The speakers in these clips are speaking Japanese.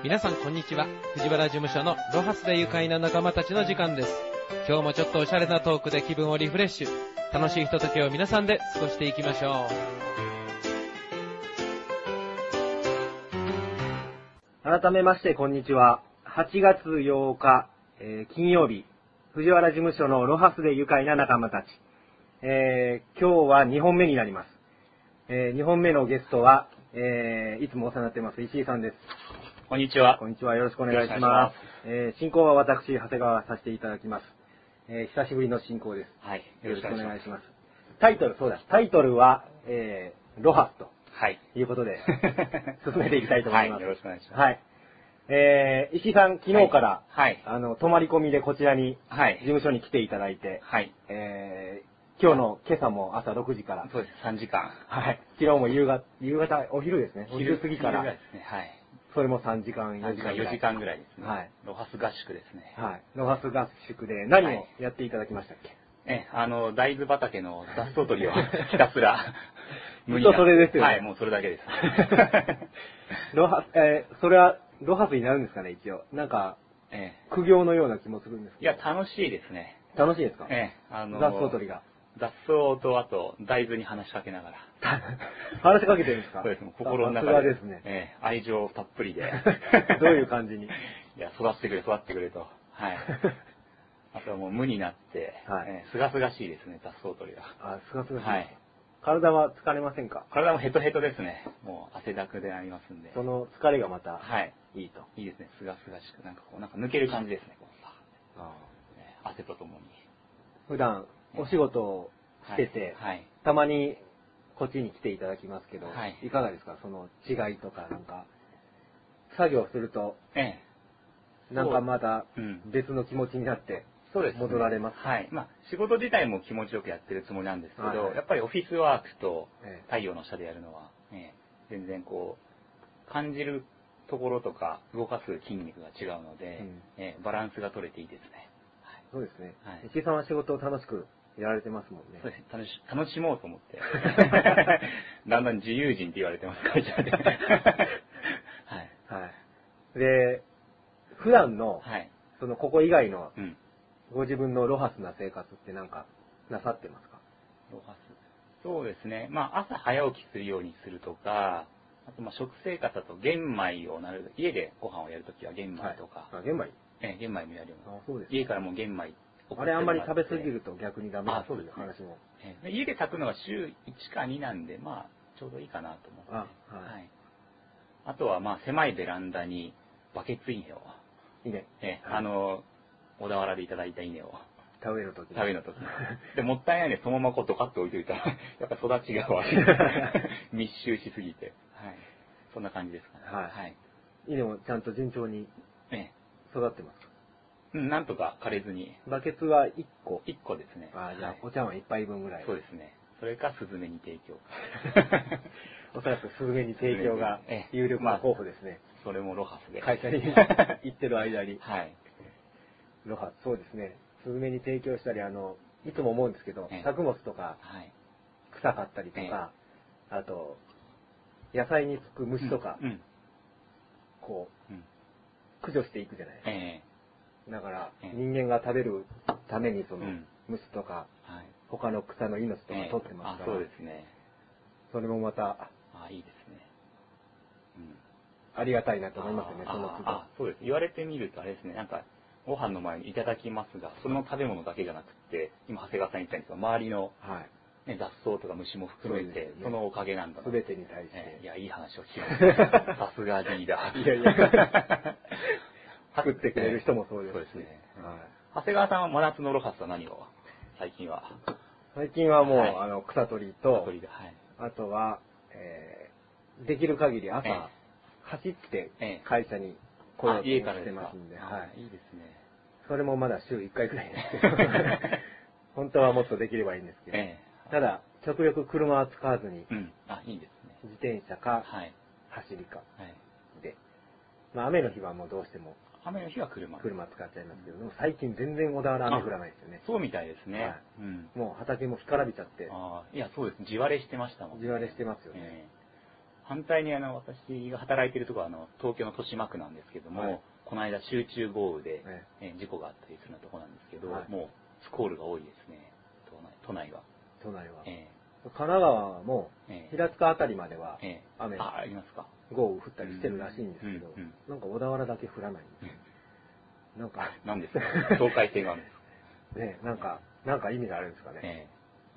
皆さんこんにちは。藤原事務所のロハスで愉快な仲間たちの時間です。今日もちょっとおしゃれなトークで気分をリフレッシュ。楽しいひとときを皆さんで過ごしていきましょう。改めましてこんにちは。8月8日、金曜日、藤原事務所のロハスで愉快な仲間たち。今日は2本目になります。2本目のゲストは、いつもお世話になっています石井さんです。 こんにちは。 こんにちは。よろしくお願いします。進行は私、長谷川させていただきます。久しぶりの進行です。 はい。 よろしくお願いします。タイトルは、ロハスということで、進めていきたいと思います。 はい。よろしくお願いします。 はい。石井さん、昨日から、 はい。 泊まり込みでこちらに、 はい。 事務所に来ていただいて、 はい。 今朝も朝6時から。 そうです。3時間。 はい。昨日も夕方、お昼ですね。お昼過ぎから。 昼ですね。はい。 それも3時間、4時間ぐらい。 4時間ぐらいですね。 はい。 ロハス合宿ですね。 はい。ロハス合宿で何をやっていただきましたっけ？ 大豆畑の雑草取りをひたすら、 ずっとそれですよね。 はい、もうそれだけです。 それは、ロハスになるんですかね、一応。なんか、苦行のような気もするんですけど。 いや、楽しいですね。 楽しいですか？雑草取りが。 雑草と、あと、大豆に話しかけながら。 話しかけてるんですか？ そうです。心の中で。 ですね。 愛情たっぷりで。 どういう感じに？ いや、育ってくれと。はい。あとはもう無になって、すがすがしいですね、雑草取りが。 あ、すがすがしい。 はい。 体は疲れませんか？ 体もヘトヘトですね。もう汗だくでありますんで。 その疲れがまた、 はい。 いいと。 いいですね、すがすがしく。なんか抜ける感じですね、汗とともに。 普段、お仕事をしてて、たまにこっちに来ていただきますけど、いかがですか？その違いとか、なんか、作業すると、なんかまた別の気持ちになって、戻られます。 はい。まあ、仕事自体も気持ちよくやってるつもりなんですけど、やっぱりオフィスワークと太陽の下でやるのは、全然感じるところとか動かす筋肉が違うので、バランスが取れていいですね。 そうですね。石井さんは仕事を楽しくやられてますもんね。 そうです。楽しもうと思って。だんだん自由人って言われてます、会社で。はい。 で、普段の、ここ以外の、ご自分のロハスな生活ってなんか、なさってますか？ ロハス。そうですね。まあ、朝早起きするようにするとか、あと、食生活だと玄米を家でご飯をやるときは玄米とか。 玄米？ 玄米もやるような。 家からもう玄米。 あれあんまり食べ過ぎると逆にダメだという話も。 家で炊くのが週1か2なんで、まあ、ちょうどいいかなと思って。あとは、まあ、狭いベランダにバケツ稲を。小田原でいただいた稲を。 食べるとき。 で、もったいないね、そのままドカッと置いといたら、やっぱ育ちが悪い。密集しすぎて。そんな感じですかね。 稲もちゃんと順調に育ってますか？ なんとか枯れずに。 バケツは1個？ 1個ですね。 じゃあ、お茶碗1杯分ぐらい。 そうですね。それか、スズメに提供。 おそらくスズメに提供が有力な候補ですね。 それもロハスで。 会社に行ってる間に。ロハス、そうですね。スズメに提供したり、いつも思うんですけど、作物とか、臭かったりとか、あと、野菜につく虫とか、駆除していくじゃないですか。だから、人間が食べるために虫とか、他の草の命とか取ってますから。 そうですね。 それもまた、 いいですね。 ありがたいなと思いますよね、その都度。 そうです。言われてみるとあれですね、なんか、ご飯の前にいただきますが、その食べ物だけじゃなくて、今、長谷川さん言ったんですが、周りの、雑草とか虫も含めて、そのおかげなんだな。 すべてに対して。 いや、いい話を聞きました。さすがリーダー。 いやいや。作ってくれる人もそうです。 そうですね。長谷川さんは真夏のロハスは何を最近は。 最近はもう、草取りと、あとは、できる限り朝、走って会社に来ようとしてますんで。 いいですね。 それもまだ週1回くらいですけど、本当はもっとできればいいんですけど、ただ、極力車は使わずに、 いいですね。 自転車か、走りか、で、雨の日はもうどうしても、 雨の日は車使っちゃいますけど、最近全然小田原雨降らないですよね。 そうみたいですね。 もう畑も干からびちゃって。 いや、そうです。地割れしてましたもんね。 地割れしてますよね。 反対に私が働いているところは東京の豊島区なんですけども、この間集中豪雨で、事故があったりするようなところなんですけど、もうスコールが多いですね、都内は。 神奈川も平塚あたりまでは雨ありますか。 豪雨降ったりしてるらしいんですけど、なんか小田原だけ降らないんです。 なんですか。境界線があるんですね、なんか意味があるんですかね。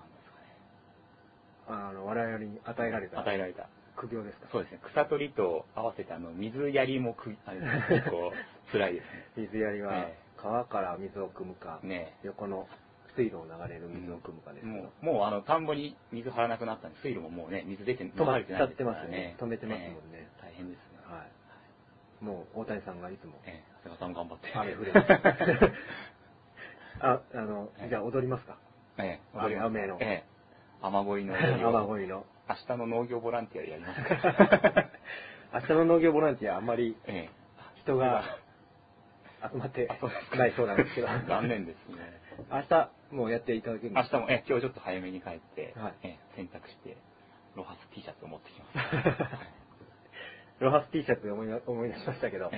我々に与えられた苦行ですか。 そうですね。草取りと合わせて水やりも結構辛いですね。 水やりは川から水を汲むか、横の水路を流れる水を汲むかです。 もう田んぼに水張らなくなったんで、水路ももうね、水出て流れてないですからね。 止めてますもんね。 大変ですね。 はい。もう大谷さんがいつも長谷川さんも頑張って。 雨降れます。じゃあ踊りますか。 踊ります。 雨の。 雨乞いの。明日の農業ボランティアでやりますか。 明日の農業ボランティアあんまり人が集まってないそうなんですけど。 残念ですね。 明日もうやっていただけるんですか。 明日も今日ちょっと早めに帰って洗濯してロハス T シャツを持ってきます。 ロハス T シャツで思い出しましたけど、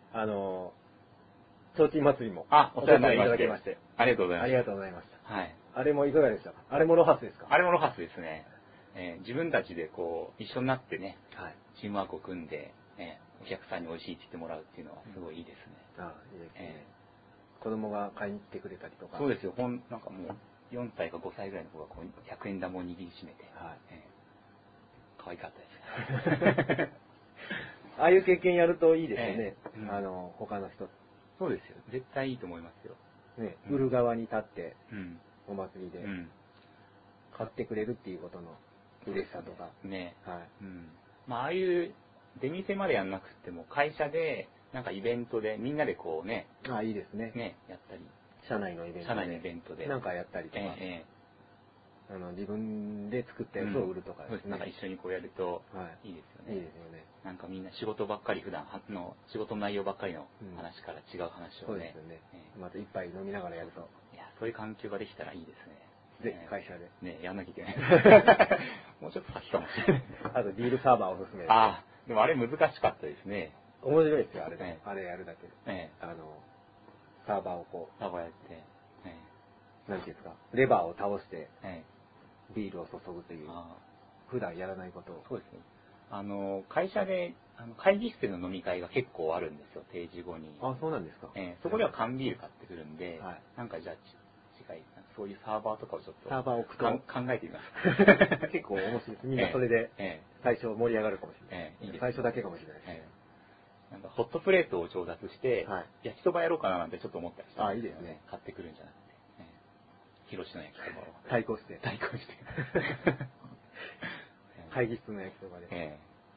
提灯祭りもお世話になりいただきまして、 ありがとうございました。 ありがとうございました。 はい。 あれもいかがでしたか。あれもロハスですか。 あれもロハスですね。自分たちでこう一緒になってね、チームワークを組んでお客さんに美味しいって言ってもらうっていうのはすごいいいですね。 いいですね。子供が買いに来てくれたりとか。 そうですよ。なんかもう4歳か5歳ぐらいの子がこう100円玉を握りしめて、可愛かったです。 ああいう経験やるといいですよね。他の人。 そうですよ。絶対いいと思いますよ。 ね、売る側に立ってお祭りで買ってくれるっていうことの嬉しさとか。 ね。ああいう出店までやんなくても会社でなんかイベントでみんなでこうね。 いいですね。 やったり。 社内のイベントで。なんかやったりとか。自分で作ったやつを売るとかですね。 なんか一緒にこうやるといいですよね。 いいですよね。 なんかみんな仕事ばっかり普段の仕事の内容ばっかりの話から違う話をね。 そうですよね。また一杯飲みながらやると。 いや、そういう環境ができたらいいですね。 ぜひ会社で。 ね、やんなきゃいけない。もうちょっと先かもしれない。 あとビールサーバーおすすめです。 でもあれ難しかったですね。 面白いですよ、あれね。あれやるだけで。サーバーをこう。 サーバーやって。 なんていうんですか、レバーを倒して、ビールを注ぐという、普段やらないことを。 そうですね。会社で、会議室での飲み会が結構あるんですよ、定時後に。 そうなんですか。 そこでは缶ビール買ってくるんで、なんかじゃあ、そういうサーバーとかをちょっとサーバーを置くと考えてみます。 結構面白いです。みんなそれで最初盛り上がるかもしれない。最初だけかもしれないです。 なんかホットプレートを調達して、焼きそばやろうかななんてちょっと思ったりして。 いいですね。 買ってくるんじゃなくて。広島の焼きそばを。 対抗して。会議室の焼きそばで。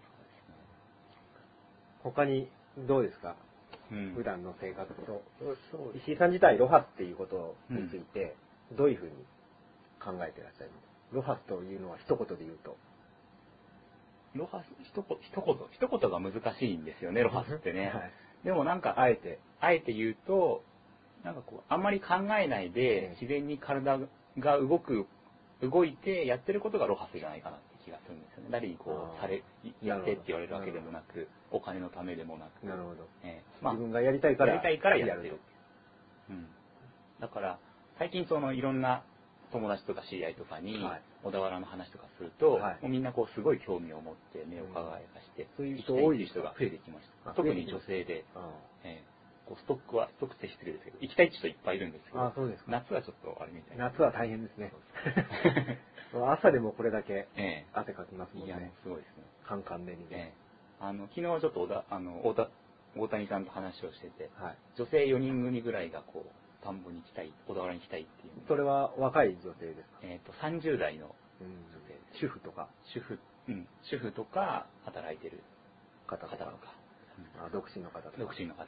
他にどうですか、普段の生活と。石井さん自体ロハスっていうことについてどういうふうに考えてらっしゃいますか。ロハスというのは一言で言うと。 ロハス一言が難しいんですよね、ロハスってね。でもなんかあえて言うと、なんかこうあんまり考えないで自然に体が動いてやってることがロハスじゃないかなって気がするんですよね。誰にこうやってって言われるわけでもなく、お金のためでもなく。 なるほど。自分がやりたいからやってる。だから最近いろんな友達とか知り合いとかに小田原の話とかすると、もうみんなこうすごい興味を持って目を輝かして、 そういう人多い人が増えてきました。特に女性で。ストックって失礼ですけど、行きたい人いっぱいいるんですけど、夏はちょっとあれみたいな。 夏は大変ですね。朝でもこれだけ汗かきますもんね。 いや、すごいですね。 カンカン照りで。 昨日ちょっと大谷さんと話をしてて、女性4人組ぐらいがこう、田んぼに行きたい、小田原に行きたいっていう。 それは若い女性ですか。 30代の女性です。 主婦とか。 主婦とか、働いてる方とか。独身の方とか。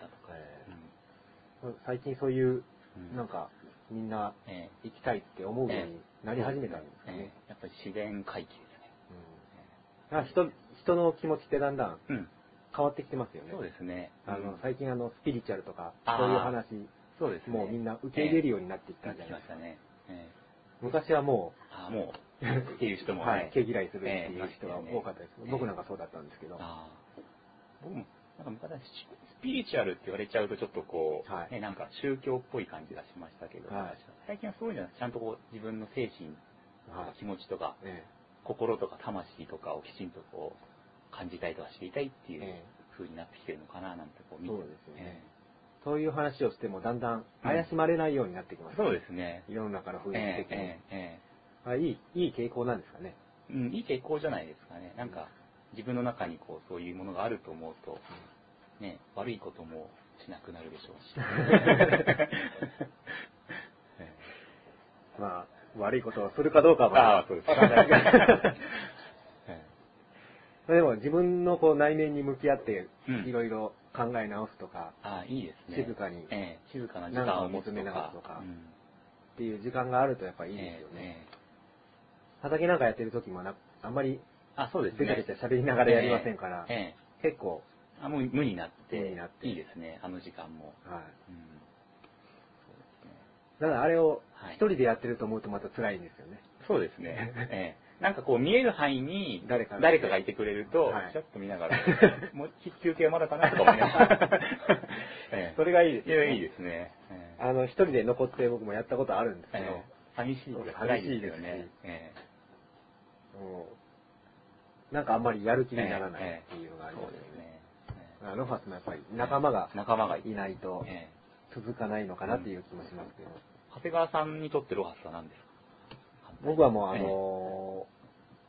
最近そういう、なんか、みんな行きたいって思うようになり始めたんですかね。 やっぱり自然回帰ですね。人の気持ちってだんだん変わってきてますよね。 そうですね。 最近スピリチュアルとか、そういう話、もうみんな受け入れるようになってきたじゃないですか。昔はもっていう人も、 はい、毛嫌いするっていう人が多かったです。僕なんかそうだったんですけど。 僕も、なんか昔、スピリチュアルって言われちゃうとちょっとこう、なんか宗教っぽい感じがしましたけど、最近はそういうのはちゃんとこう自分の精神、気持ちとか、心とか魂とかをきちんとこう感じたいとか知りたいっていう風になってきてるのかななんてこう見てますね。 そういう話をしてもだんだん怪しまれないようになってきます、 そうですね。 世の中の雰囲気的に。いい傾向なんですかね。 いい傾向じゃないですかね。なんか自分の中にこうそういうものがあると思うと、ね、悪いこともしなくなるでしょうし。 まあ悪いことをするかどうかはそうです。 でも自分のこう内面に向き合っていろいろ考え直すとか、 いいですね。 静かに、 静かな時間を持つとか、っていう時間があるとやっぱりいいですよね。畑なんかやってる時もあんまりベタベタ喋りながらやりませんから、結構もう無になっていいですね、あの時間も。 だからあれを一人でやってると思うとまた辛いんですよね。 そうですね。なんかこう見える範囲に誰かがいてくれると、ちょっと見ながら、もう休憩はまだかなとか思いながら。 それがいいですね。いいですね。 一人で残って僕もやったことあるんですけど、 寂しいですよね。 なんかあんまりやる気にならないっていうのがありますよね。ロハスもやっぱり仲間がいないと続かないのかなっていう気もしますけど。 長谷川さんにとってロハスは何ですか？ 僕はもう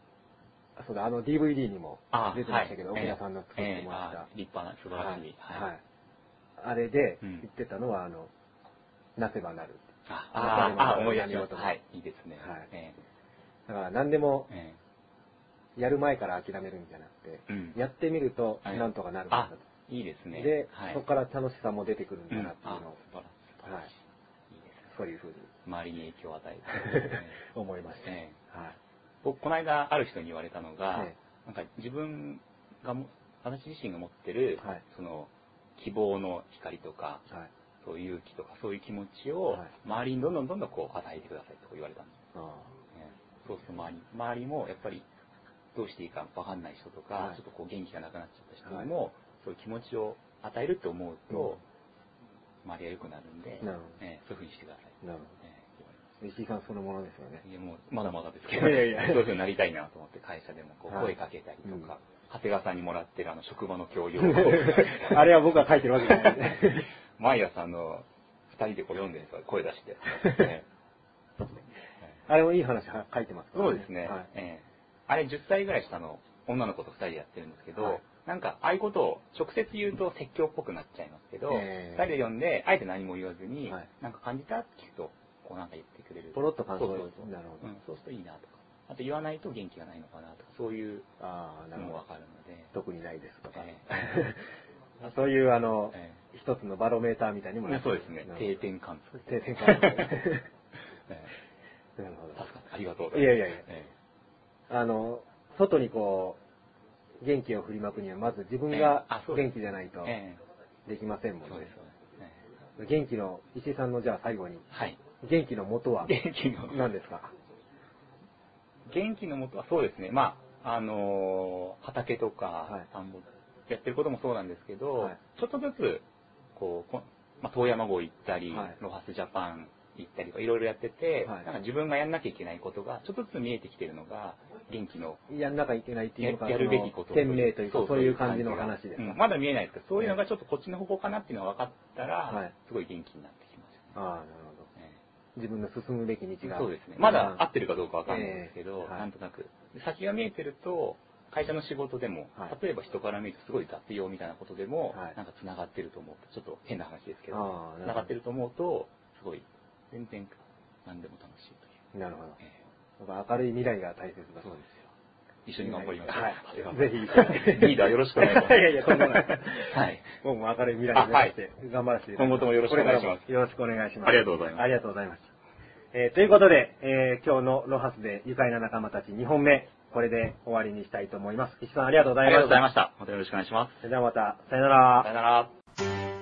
DVD にも出てましたけど、奥田さんの作ってもらった。 立派な素晴らしい。 あれで言ってたのは、なせばなる。 思い出しました。いいですね。 だから何でも、やる前から諦めるんじゃなくて、やってみるとなんとかなるんだと。 いいですね。 で、そこから楽しさも出てくるんだなっていうのを、そういうふうに周りに影響を与える思いました。 僕この間ある人に言われたのが、なんか私自身が持ってるその希望の光とか、そういう勇気とかそういう気持ちを周りにどんどんこう与えてくださいと言われたんです。そうすると周りもやっぱりどうしていいか分かんない人とか、ちょっとこう元気がなくなっちゃった人にも、そういう気持ちを与えるって思うと、周りが良くなるんで、そういうふうにしてください。 なるほど。石井さんそのものですよね。 いやもうまだまだですけど、そういうふうになりたいなと思って会社でもこう声かけたりとか、長谷川さんにもらってる職場の教養をあれは僕が書いてるわけじゃないですね。 毎朝2人でこう読んでるんですよ、声出して。 あれもいい話書いてますそうですね。あれ10歳ぐらい下の女の子と2人でやってるんですけど、なんかああいうことを直接言うと説教っぽくなっちゃいますけど、2人で読んであえて何も言わずに、なんか感じたって聞くとこうなんか言ってくれる。 ポロッと感想を。 なるほど。そうするといいなとか。あと言わないと元気がないのかなとか、そういうのもわかるので。 特にないですとか。そういう一つのバロメーターみたいにもなってそうですね。定点観測。 定点観測。なるほど。 確かに。ありがとうございます。 いや。外にこう、元気を振りまくには、まず自分が元気じゃないとできませんもんね。そうです。元気の、石井さんのじゃあ最後に。元気の元は何ですか？ 元気の元はそうですね。畑とか、田んぼやってることもそうなんですけど、ちょっとずつ、遠山号行ったり、ロハスジャパン行ったりとかいろいろやってて、なんか自分がやんなきゃいけないことがちょっとずつ見えてきてるのが元気のやんなきゃいけないっていうのがやるべきこと天命というかそういう感じの話ですか？ まだ見えないですけど、そういうのがちょっとこっちの方向かなっていうのが分かったら、すごい元気になってきますよね。 なるほど。自分の進むべき道が。 そうですね。まだ合ってるかどうか分かんないですけど、なんとなく先が見えてると。会社の仕事でも、例えば人から見るとすごい雑用みたいなことでも、なんか繋がってると思うと、ちょっと変な話ですけど、繋がってると思うと、すごい、全然何でも楽しいという。 なるほど。明るい未来が大切だ。 そうですよ。一緒に頑張りましょう。 ぜひ、 リーダーよろしくお願いします。 いや、とんでもない。僕も明るい未来を目指して頑張らせていただきます。 今後ともよろしくお願いします。 よろしくお願いします。 ありがとうございます。 ありがとうございます。ということで、今日のロハスで愉快な仲間たち2本目、これで終わりにしたいと思います。石井さんありがとうございました。 ありがとうございました。またよろしくお願いします。 それではまた、さよなら。 さよなら。